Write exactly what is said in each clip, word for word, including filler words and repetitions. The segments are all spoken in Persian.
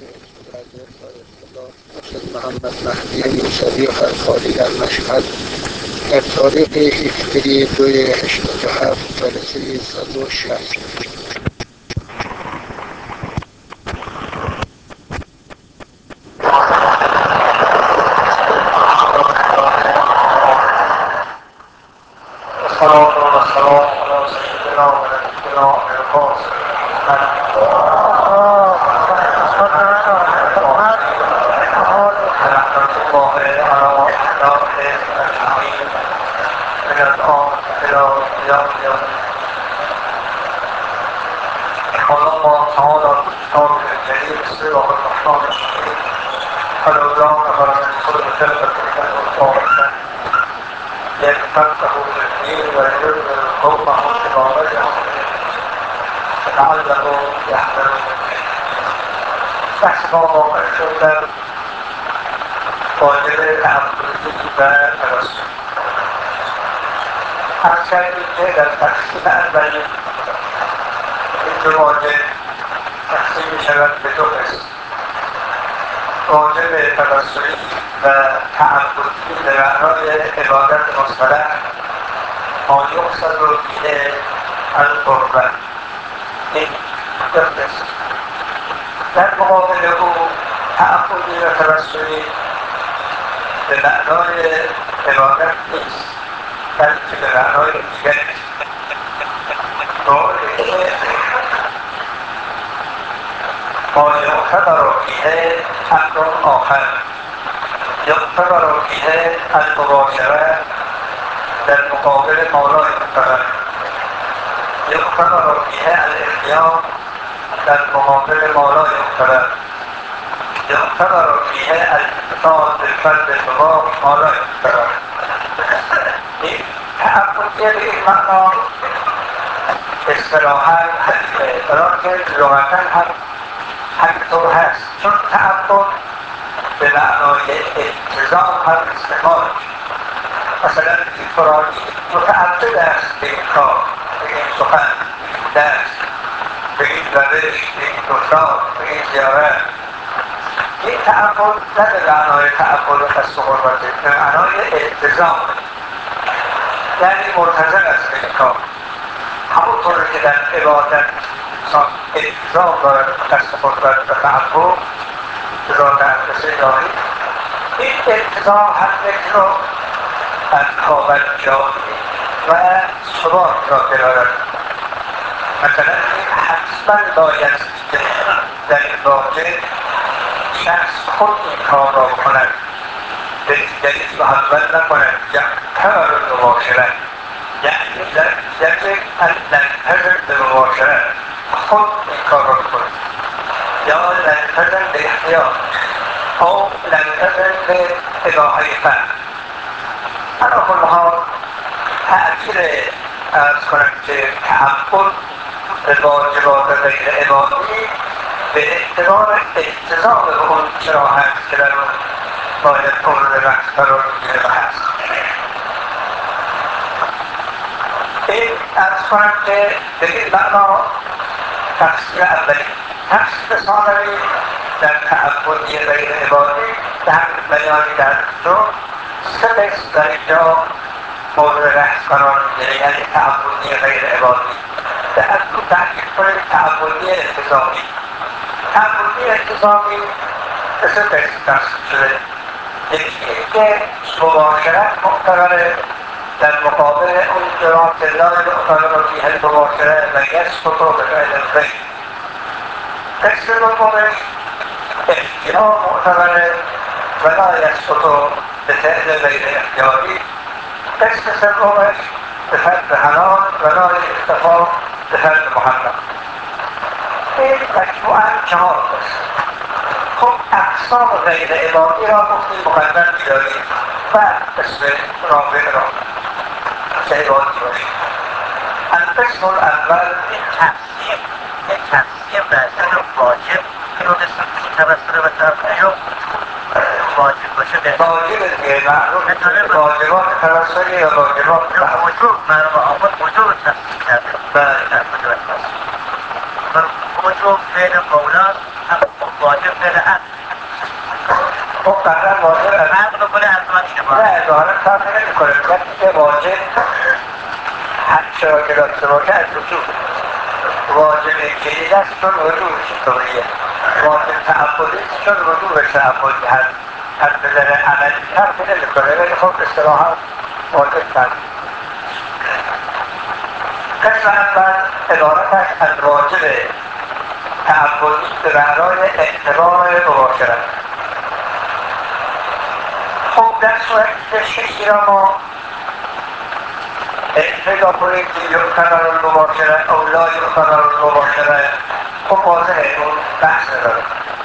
محمد مهدی موسوی فرخاری در مشهد در تاریخ هفده دوی هشتاد و هفت جلسه صد و شصت. يتفقه في الدين وينذر قومه بمواردهم لعلهم يحذرون. بحث ما واقع شد واجب تعبدی و توسل. عرض کردیم که در تقسیم اولی این دو واجب تقسیم می شود به دو قسم: واجب توسلی و تعبدی به معنای عبادت مصطلح ما یقصد به القربة. این دو قسم. در مقابل او تعبدی و توسلی به معنای عبادت نیست، بلکه به معنای دیگری قولی که ما یعتبر فیه امر آخر، یعتبر فیه المباشره در مقابل ما لا یعتبر، یعتبر فیه الاختیار در مقابل ما لا یعتبر، یعتبر فیه الاتصال بالفرد المباح ما لا یعتبر. این تعبدیه به این معنا اصطلاحاً حدیثه، بلکه لغتاً هم همینطور هست، چون تعبد به معنای التزام هم استعمال مثلا این فرانی متعبد است به این کار، به این سخن، درس، به این روش، به این رفتار، به این زیارت. این تعبد نه به معنای تعبد قصد و قربته، به معنای التزام، یعنی مرتضی است به این کار. همونطور که در عبادت التزام دارد قصد قربت و تعبد ذات اقدس الهی، این التزام هم یک نوع انتابرجانی و ثبات را دارد. مثلا حتما باید که در این واجب شخص خود این کار را کند، به دیگری محول نکند، یعتبر المباشرة، یعنی یجب ان نلتزم بالمباشرة، خود این کار را کند، یا نلتزم به احتیاط او نلتزم به اباحه فهم. علی کل حال تأثیر ارز کنم که تعبد به واجبات غیر عبادی به اعتبار التزام به اون چرا هست که در اون باید مورد بحث قرار میگیره و هست. این ارز کنم که به این معنا تقسیم اولی. تقسیم ثانوی در تعبدی غیر عبادی به همین بیانی در جو سه قسم در اینجا مورد بحث قرار میگیره، یعنی تعبدی غیر عبادی. به از اون تحقیق کنیم تعبدی التزامی. تعبدی التزامی به سه قسم تقسیم شده. یکی که مباشرت معتبره در مقابل اون جرات لا یعتبر فیه المباشره و یسقط بفعل الغیر. قسم دومش اختیار معتبره و لا یسقط بفعل غیر اختیاری. قسم سومش به فرد حلال و لا اکتفا به فرد محرم. این مجموعاً چهار قسم. خب اقسام غیر عبادی را گفتیم مقدم بیاریم و قسم رابع را که عبادی باشیم. القسم الاول تقسیم یک تقسیم برسن واجب که رو قسم توسط و توسط واجب باشه به واجب دیگه معلوم که واجبات توسلی یا واجبات وجوب معلوم آمد وجوب تقسیم کرده بله وجوب فعل قولان واجب فعل عقل خب قبلا واجب از عقل رو کنه حتما شما نه ظاهرا کار نمی کنه وقتی که واجب حق چرا که داشته باشه از وجود واجب جدید است چون وجودش طوریه واجب تعبدی است چون وجودش تعبدی هست از نظر عملی فرقی نمی کنه ولی خب اصطلاحا واجب کرد قسم اول عبارتش از واجب تعبدی به معنای احترام مباشرت. خب در صورتی که شیعی را ما پیدا کنیم که یمکن المباشرت او لا یمکن المباشرت خب واضحه اون بحث نداره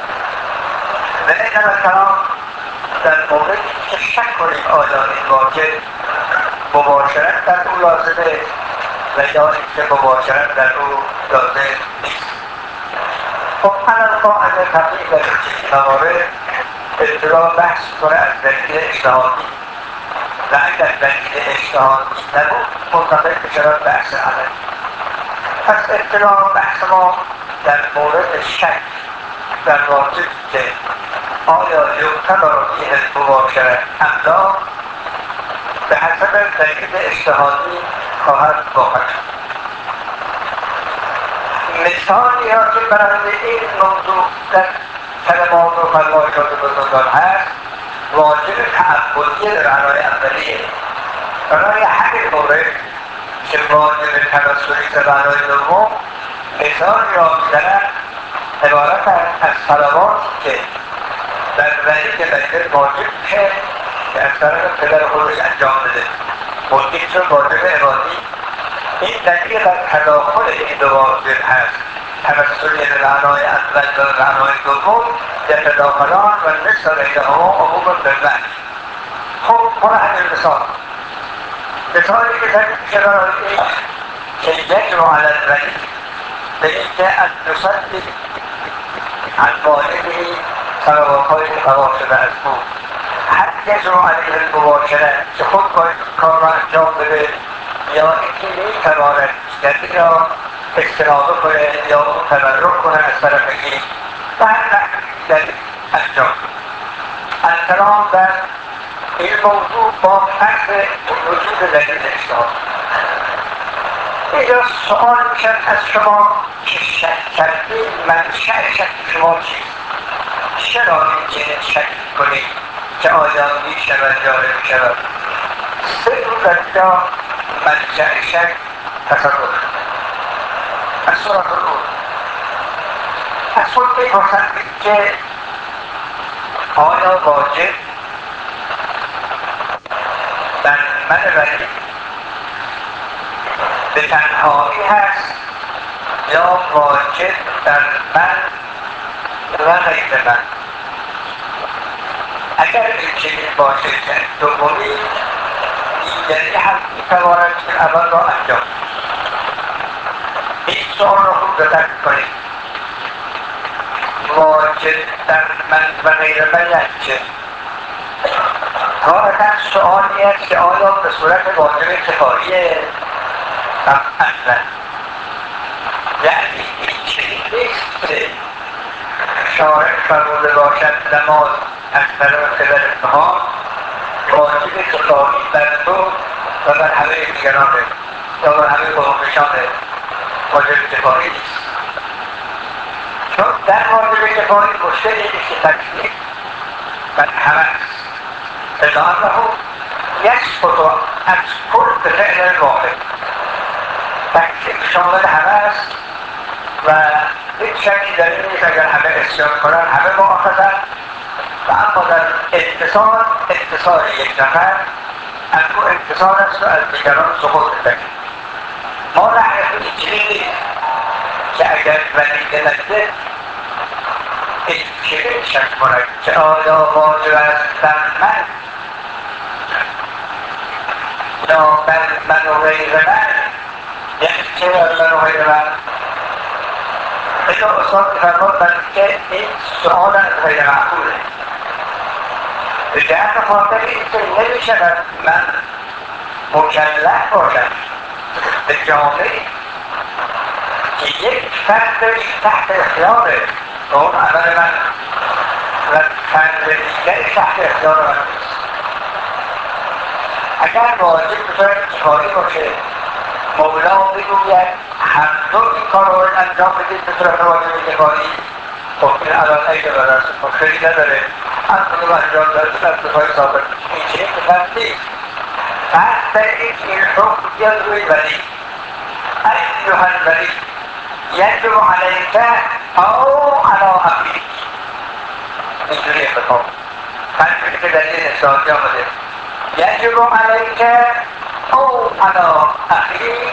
لیکن الکلام در موردی که شک کنیم آیا این واجب مباشرت در او لازمه و یا اینکه مباشرت در او لازم نیست. خب الان ما اگر تبدیل در این موارد ابتدا بحث کنه از دلیل اجتهادی و اگر دلیل اجتهادی نبود منتقل بشود بحث عملی. پس ابتدا بحث ما در مورد شک در واجبی که آیا یمکن فیه المباشرت ام لا به حسب دلیل اجتهادی خواهد واقع شد. مثالی را که برای این موضوع در کلمات و فرمایشات بزرگان هست واجب تعبدی در معنای اولیه. برای همین مورد که واجب توسلی در معنای دوم مثالی را می‌زنند عبارت از صلواتی که در ولید مسجد واجب میشه که از طرف پدر خودش انجام بده ممکن چون واجب عبادی این دلیل بر تداخل این دو واجب هست توسلی به معنای اول و به معنای دوم یتداخلان و نصف بینهما عموم بالوحی. خب برو همین مثال مثالی بزنیم که برای این که یجب علی الولید به اینکه از نصدی عن والدی صلوات‌های قضا شده از او هر یجب علیه المباشره که خود باید کار را انجام بده یا اینکه میتواند دیگری را استنابه کنه یا اون تبرک کنه از طرف این و هر نحوی دیگری انجام. الکلام در این موضوع با فرض وجود دلیل اجتهاد. اینجا سوال میشد از شما که شک کردید منشأ شک شما چیست؟ چرا اینجا شک کنید که آیا میشود یا نمیشود؟ سه رو در اینجا منشأ شک تصور از صورت رو از خود بپرسند که آیا واجب در من ولید به تنهایی هست یا واجب در من و غیر من؟ اگر این چنین باشه که دومی دیگری هم میتواند که اول را انجام. این سوال را خوب دقت کنید واجب در من و غیر من یعنی چه؟ تارتا سوالی است که آیا به صورت واجب کفاییه؟ اصلا یعنی این چنین نیست که شارع فرموده باشد نماز از طرف پدر اتحاد واجب کفایی بر تو و بر همه دیگرانه یا بر همه قومشانه واجب کفایی نیست. چون در واجب کفایی مشکلی نیست که تکلیف بر همه است الا انه یسقط از کل فعل واحد تکلیف شامل همه است و هیچ شکی در این نیست اگر همه اسیان کنند همه مؤاخذند و اما در اتصال اتصال یک نفر از او اتصال است و از دیگران سقوط تکلیف. ما نعرف این چیزی نیست که اگر ولید مسجد این چیزی شک کند که آیا واجب است در من یا بر من و غیر من یعنی چه بر من و غیر من؟ اینجا استاد می‌فرماید برای که این سؤال از غیر معقوله به جهت خاطر اینکه نمی‌شود من مکلف باشم به جامعه که یک فرد تحت اختیاره و اون عمل من و چند دیگر تحت اختیار من نیست. اگر واجب به طور کفایی باشه مولا بگوید هر دو این کار رو انجام بدید به صورت واجب کفایی، خب این الان اگه برست مشکلی نداره، هر کدوم انجام دارد از دفاعی ثابت این چنین که فرد نیست. بعد در این این حکم بیاد روی ولی ایها الولی یجب علیک او علی اخیک، اینجوری اتفاق فرقی که در این اصلاحاتی آمده یجب علیک او علی اخیک،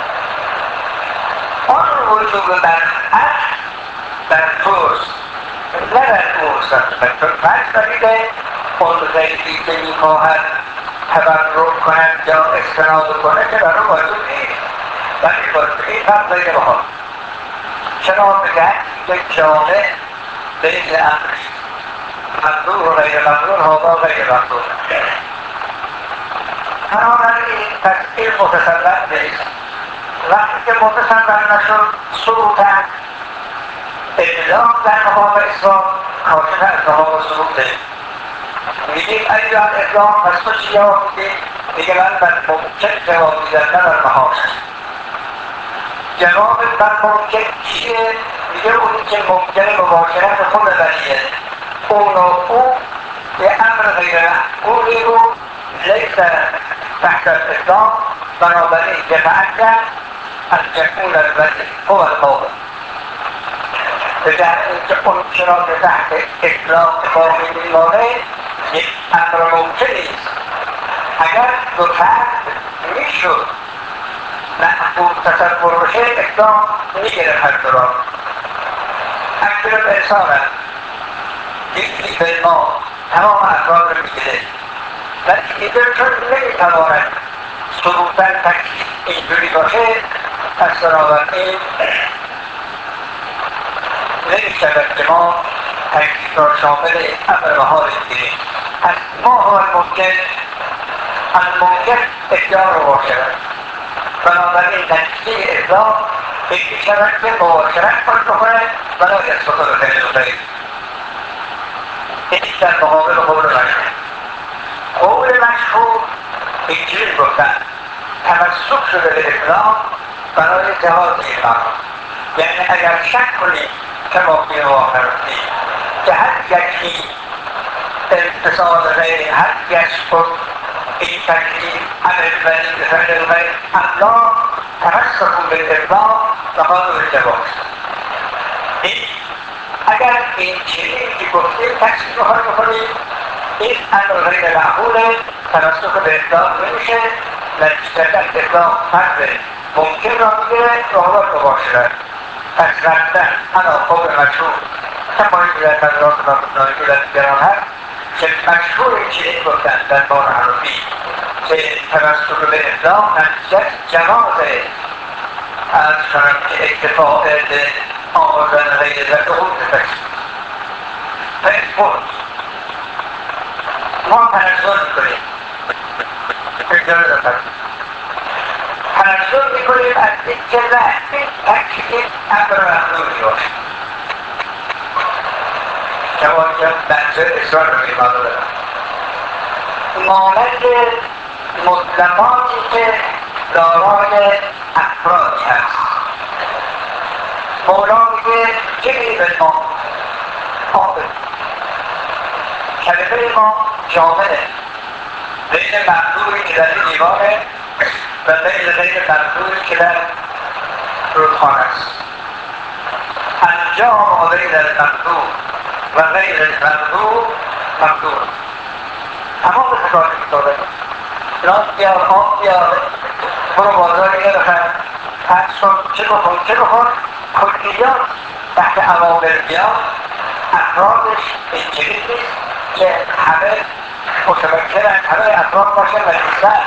آن وجوب بر اخ در توست نه در توست. چون فرض داریده اون غیری که میخواهد تبرک کند یا استناد کنه که برای واجب نیست، ولی واجب این فرض داریده بها. چرا بگن که جامع بین امرش مقدور و غیر مقدور هوا غیر مقدور، بنابراین پس این متصور نیست. وقتی که متصور نشد سقوطن اطلاق در مقام اسلام کاشف از مقام سقوطه. میگیم ایوان اسلام پس تو چی جواب میدی؟ میگه من بر ممکن جواب میدن نه بر محال. جواب بر ممکن چیه؟ میگه اونی که ممکن مباشرت خود ولیه، اون و او به امر غیر معقولی رو لیس تحت الاسلام، بنابراین یتعجب ان یکون الولی هو القابل. بگر اینکه اون چرا که تحت اطلاق باقی میمانه یک امر ممکنی است. اگر دو فرد میشد معقول تصور بشه اطلاق میگرفت هر دو را. اکثر انسان هست یکی به ما تمام افراد رو میگیره ولی دیگر چون نمیتواند سبوتا تکلیف اینجوری باشه، پس بنابراین نمیشود که ما تکلیف را شامل امر محال بگیریم. پس ما هو الممکن الممکن اختیار رو باشد، بنابراین نتیجه اطلاق این میشود که مباشرت کنید بکنه ولی یسقط الخیل الخیل. این در مقابل قول مشهور. قول مشهور اینجوری گفتن تمسک شده به اطلاق برای جواز این مقام. یعنی اگر شک کنید که باقی واقع رسید که هر یکی اتصال غیر هر یشکر این تکلیف عمل ولی به فعل الغیر املا تمسک به اطلاق و قانون جواز. این اگر این چیزی که گفتیم تکلیف رو حال بکنیم این امر غیر معقوله، تمسک به اطلاق نمیشه، نتیجتا اطلاق فرد ممکن را میگیره و حالا مباشرت. پس رفتن انا قول مشهور کمایی در تدراس نامتنانی که در دیگران هست که مشهور این چیزی گفتن در بار حروفی که تمسک به اطلاق نتیجت جواز از کنم که اکتفاع به آمدن غیر و دخول تکلیف. فیسبوک ما تنظر میکنیم اجازه دارم تنظر میکنیم از این که این تکلیف امر محضوری باشه. جوانی که منظر اصرار رو میمانو دارم مانند مطلقاتی که دارای افرادی هست. مولا میگه جبری به ما آبه کلمه ما جامعه بین مقدوری که در این دیواره و بین غیر مقدوری که در رودخانه است. انجام بین المقدور و غیر المقدور مقدور تمام تکاری میتونه ناز بیار آب بیار برو بازاری نرخن پس شد چه بخون چه بخون کلیات تحت عوامل بیاد افرادش اینجوری نیست که همه متمکنن همه افراد باشن و نیستن.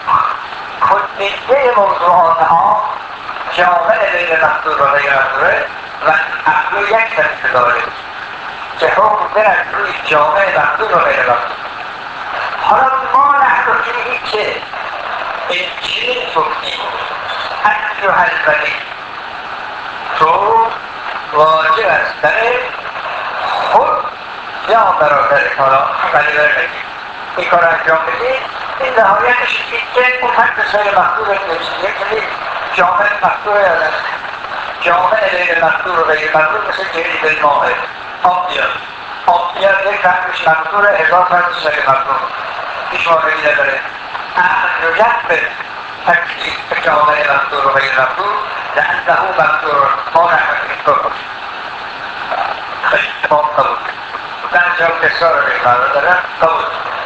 کلیه موضوعات ها جامعه بین مقدور و غیر مقدوره و عقل یک سلیقه داره که حکم برد روی جامعه مقدور و غیر مقدور. حالا ما نحن فیه که این چیز گفتیم ایها الولی تو واجب است برای خود یا برادر کارا ولی برای این کار انجام بدید. این نهایتش این که اون حد سر مخدور نوشته یک جامعه مخدور یادن جامعه غیر مخدور و غیر مخدور مثل جهری به ماه آب بیاد آب بیاد یک فرقش مخدور هزار فرق سر مخدور هیچ واقعی نداره. اهل رجت به تکلیف جامعه مخدور و غیر مخدور لأنه مخدور ما رحمت این کار باشه خیلی ما قبول بعضی هم کسا رو بیمار دارن قبول.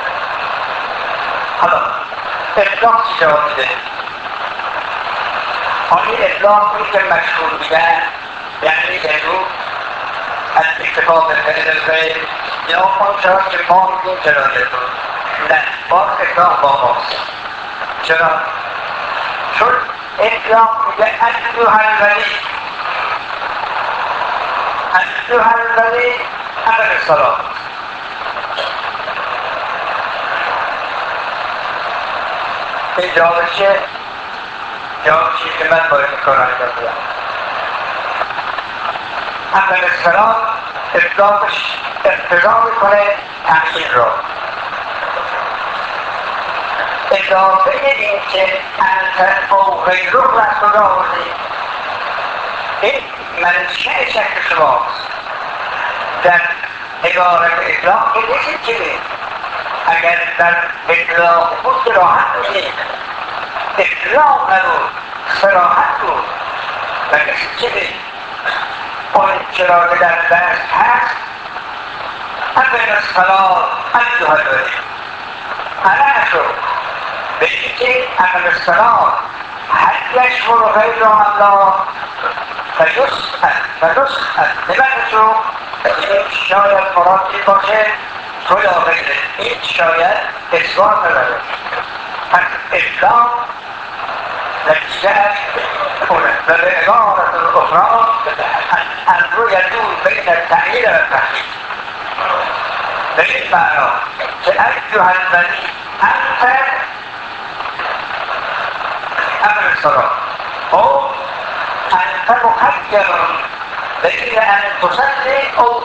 حالا اطلاق چی جواب میده؟ آنی اطلاق اونی که مشهور میگن یعنی یعنی از اتفاق فعل الغیر یا آن چرا که ما میگیم جلایه بود نه باز اطلاق با ماست. چرا؟ چون اطلاق میگه ایها الولی ایها الولی اقل الصلاة این جوابش چیه؟ جواب چیه که من باید کار انجام بدم. اقل الصلاة اطلاقش اقتضا میکنه تحصیل را اضافه این که انت او غیره را خدا آوردید این منشأ شک شماست. در عبارت اطلاق که نیست چیزی اگر در اطلاق بود صراحت بودید اطلاق نبود صراحت بود و نیست چیزی اون چرا که در دست هست اقل الصلاة ایها الولی انا شد به اینکه اقل الصلاة هل یشمل غیر الله فیسأل فیسأل لمن این شاید مراد این باشه تو یا غیره این شاید اثبات نداره. پس اطلاق نتیجهش کنه و به عبارت الاخرى الامر یدور بین التأیید و التحقیق به این معنا که ایها الولی انت اقل الصلاة او انت مخیر بین ان تصلی او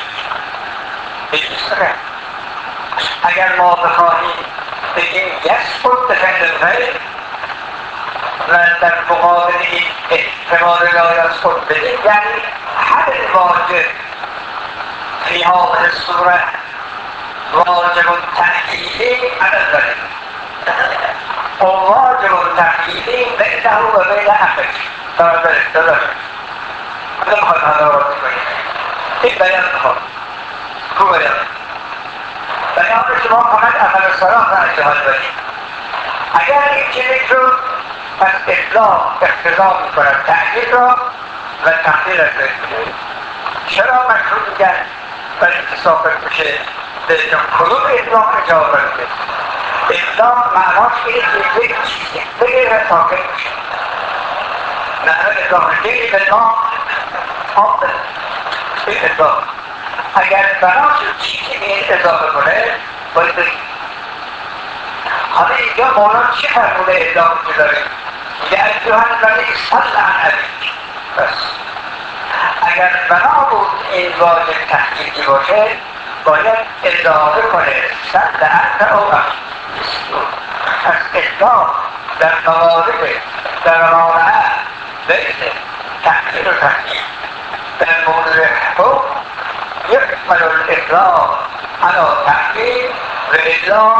افید. اگر ما بخواهیم بگیم یثبت به فعل الغیر و در مقابل این احتمال لا یثبت بدیم یعنی حد واجب فی هذه الصورة واجب تحقیقی عدد داریم و واجب تحقیقی بینه و بین اخیش برابر داریم. نمیخواد حالا وارد کنیم این بیان میخواد خوب بیان بیان شما فقط اقل الصلاة را ایها الولی اگر این چیزی رو پس اطلاق اقتضا میکند تأکید را و تحقیق را کنید. چرا مشروع میگن برای اینکه ثابت میشه به کدوم اطلاق اجازه بده؟ اطلاق معناش اینه که یک چیزی بگیره ساکت میشه معنی اطلاق دیگه به ما آب بده این اطلاق اگر بناش چیزی این اضافه کنه باید بگیم. حالا اینجا مولا چه فرمونه اطلاق که داره؟ یه ایها الولی صل عن ابیک بس اگر بنا بود این واجب تحقیقی باشه باید اضافه کنه صل انت او ابیک. پس اطلاق در موارد در رابعه بین تحقیق و تحقیق در مورد حکم يحمل الإطلاق على تحقيق وإطلاق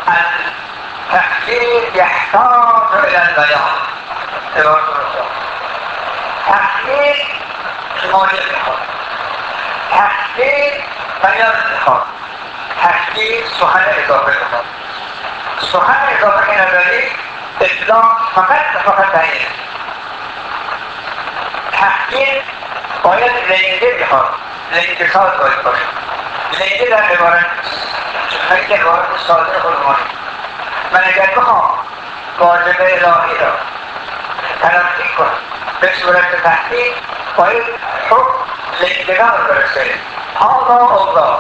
التحقيق يحتاج إلى البيان. تحقیق ماجد میخواد تحقیق بیان میخواد تحقیق سخن اضافه میخواد سخن اضافه که نداری اطلاق فقط فقط دهید تحقیق باید لنگه میخواد لنگه ساز باید باشه لنگه در عبارت چون که عبارت ساده خودمانی من اگر بخوام واجب الهی را تلقی کنم به صورت تحقیق باید حکم لنگه‌دار برسه هذا الله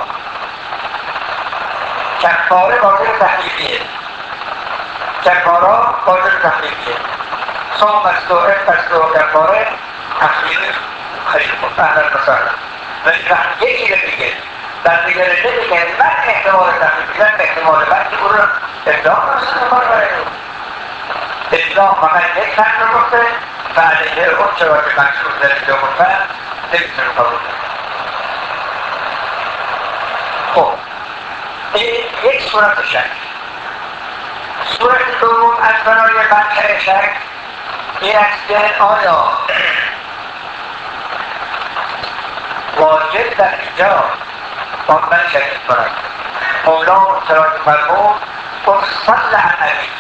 کفاره واجب تحقیقیه کفاره واجب تحقیقیه صوم است و عفت است و کفاره تحقیقی خیلی خوب اهلا مثلا ولی وقتی یکی رو میگه در دیگره نمیگه من احتمال تحمیل میگم احتمال وقتی او رو ابداع نسید نکنه برای او ابداع فقط یک فرد رو گفته و علیه اون چرا که مکشوف در اینجا گفتن نمیتونه قبول خب این یک صورت شک صورت دوم از برای منشأ شک این است که آیا واجب در اینجا با من شک کنم مولا چرا که فرمود اصل عن ابیک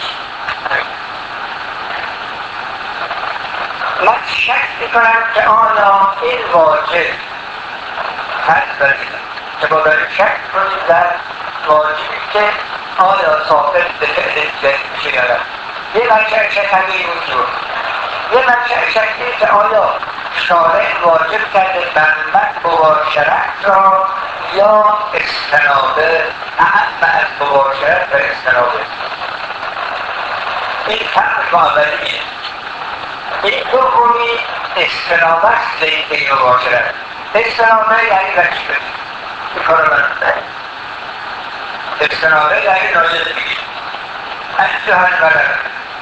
من شک میکنم که آیا این واجب هست داریم که ما داریم شک کنیم در واجبی که آیا ثابت به فعل دیگری میشه یا نه یه منشأ شک همین وجود یه منشأ شک اینه که آیا شارع واجب کرده بر من مباشرت را یا استنابه اعم از مباشرت و استنابه این فرق اولیه این دومی استنابه است به این که مباشرت استنابه یعنی وجیبه این کار من استنابه یعنی نایز بگیر انجا هر برد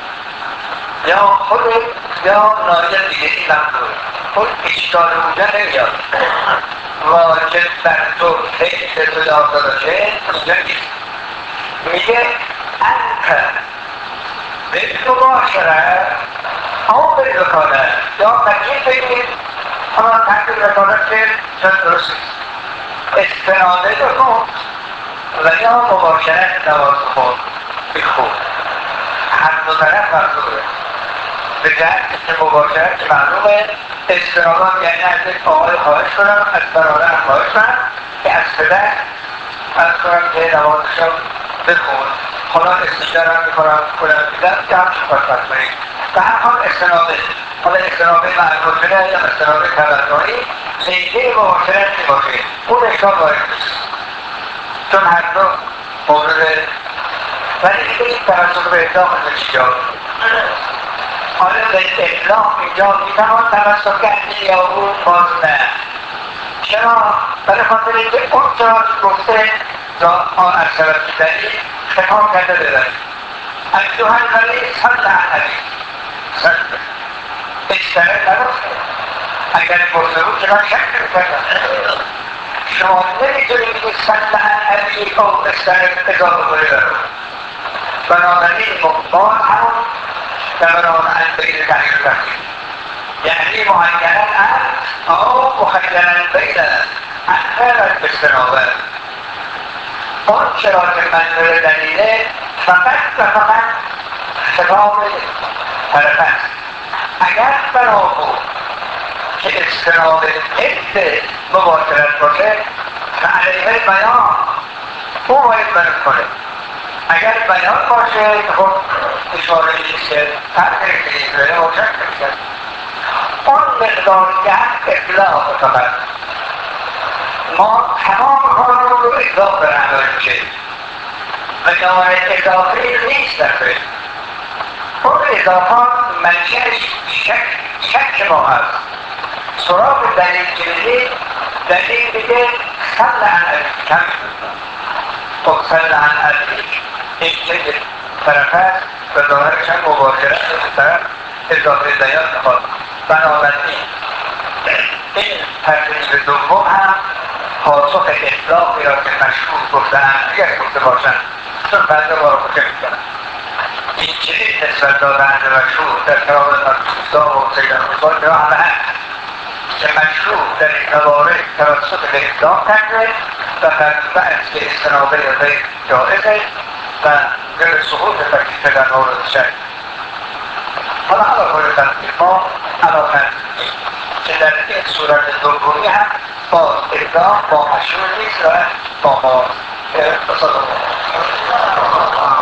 یا خود یا نایز دیگه این ممنون خود اشکال اونجا نمیاد واجب بر تو فکر تو یاد داشته اونجا نیست میگه انت به تو باشره او به رکانه یا تکیل بگیر اما تکیل رکانه که چند درست استناده بکن و یا مباشرت نواز کن بخون هر دو طرف مطلوبه به جهت که مباشرت که معلومه استنادان یعنی از یک آقای خواهش کنم از برادر خواهش کنم که از پدر از کنم که نوازشم بخون حالا استشاره هم میکنم کنم میدم که هم شکر کنیم و هر حال استناده حالا استناده معلوم شده یا استناده تبدانی سیده مباشرت میباشه اون اشکال وارد نیست چون هر دو مورد ولی دیگه این توسط به اطلاق از چیجا آیا به اطلاق اینجا میتوان توسط کردی یا اون باز نه چرا؟ برای خاطر اینکه اون چرا گفته آن از شبت میدنی خطاب کرده ببرید انجوهن ولی صد لعنوی صد اشتره نداشته اگر گفته بود چرا شک نمیکردم شما نمیتونید بگید صد لعنوی او اشتره اضافه کنه برو بنابراین مقبال همون دوران بین تغییر رفتیم یعنی معیناً انت او مخیراً بین انت و استنابه اون چرا که منظور دلیله فقط و فقط خطاب طرف است اگر برا بود که استنابه حفظ مباشرت باشه علیه بیان او باید برد کنه اگر بیان باشه خب اشاره نیست که تغییر کنید بره روشن کنید اون مقدار که هم اطلاع فقط ما تمام کارمون رو اطلاع برنامه میشه و نوع اضافه نیست در بین اون اضافات منشأش شک شک ما هست سراغ دلیل که میدید دلیل میگه صل عن ابیک کم خب صل عن ابیک این که طرف هست و ظاهرش هم مباشرت به طرف اضافه بیان میخواد بنابراین این ترتیب دوم هم پاسخ اطلاقی را که مشهور گفتن اگر گفته باشن چون بنده ما رو خوشه میکنن این چنین نسبت دادن مشهور در کلام مقصوصا و سیدن خصوصا که همه هست که مشهور در این موارد توسط به اطلاق کرده و تقریبا از که استنابه غیر جائزه و غیر سقوط تکلیف در مورد شد حالا علا کنه تنظیم ما علا تنظیم که در این صورت دومی هم باز اطلاق با مشهور نیست و با باز اقتصاد